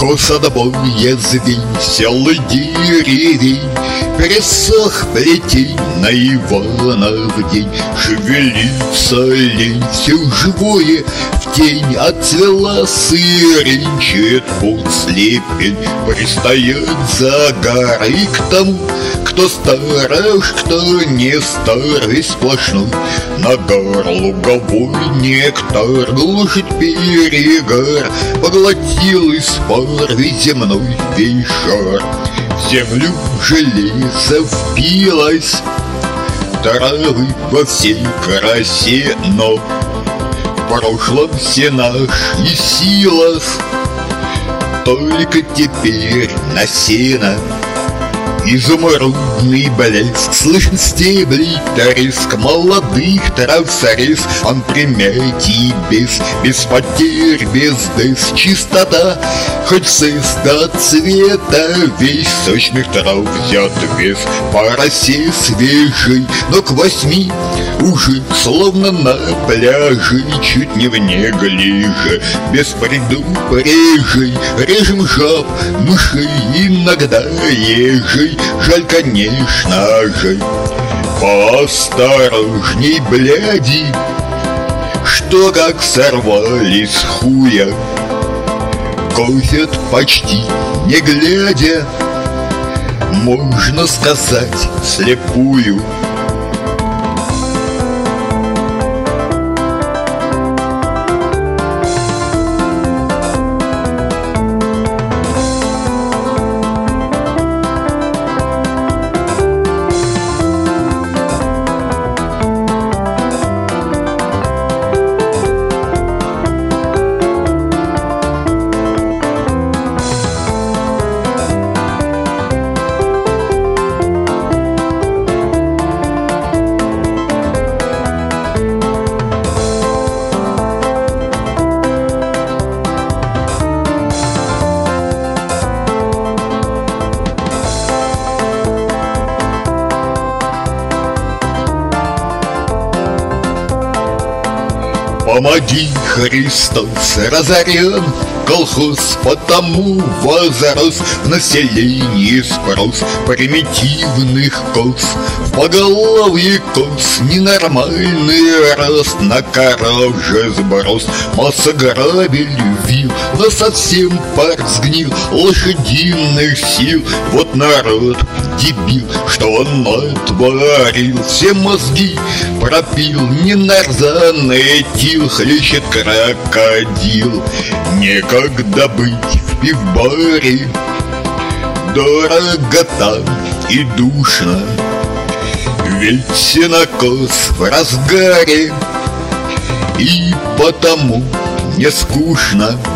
Косодобое веселый деревень, пересох плетень на Иванов день. Шевелится лень, все живое в тень, отцвела сырень, чует после пень. Пристает за горы к тому, кто сторож, кто не стар, весь сплошной. На горлуговой нектар глушит перегар, поглотил из порви земной весь шар. В землю железо впилось, травы во всей красе, но в прошлом все наши силы только теперь на сено. Изумрудный блеск, слышен стебли треск молодых трав срез. Он примятий без потерь, без дыс, чистота, хоть сыс до цвета, весь сочных трав взят вес. По росе свежий, но к 8 уже словно на пляже, чуть не в неглиже, без предупрежий, режем жаб, мышей, иногда ежей. Жаль, конечно же, поосторожней, бляди, что как сорвали с хуя, косят почти не глядя, можно сказать, слепую. Помоги, Христос, разорен колхоз, потому возрос в населении спрос примитивных коз. В поголовье коз ненормальный рост, на коров же сброс. Масса грабель вил, но совсем пар сгнил лошадиных сил. Вот народ дебил, что он натворил, все мозги пропил, ненарзанный тил, хлещет крокодил. Некогда быть в пивбаре, дорого там и душно, ведь сенокос в разгаре, и потому не скучно.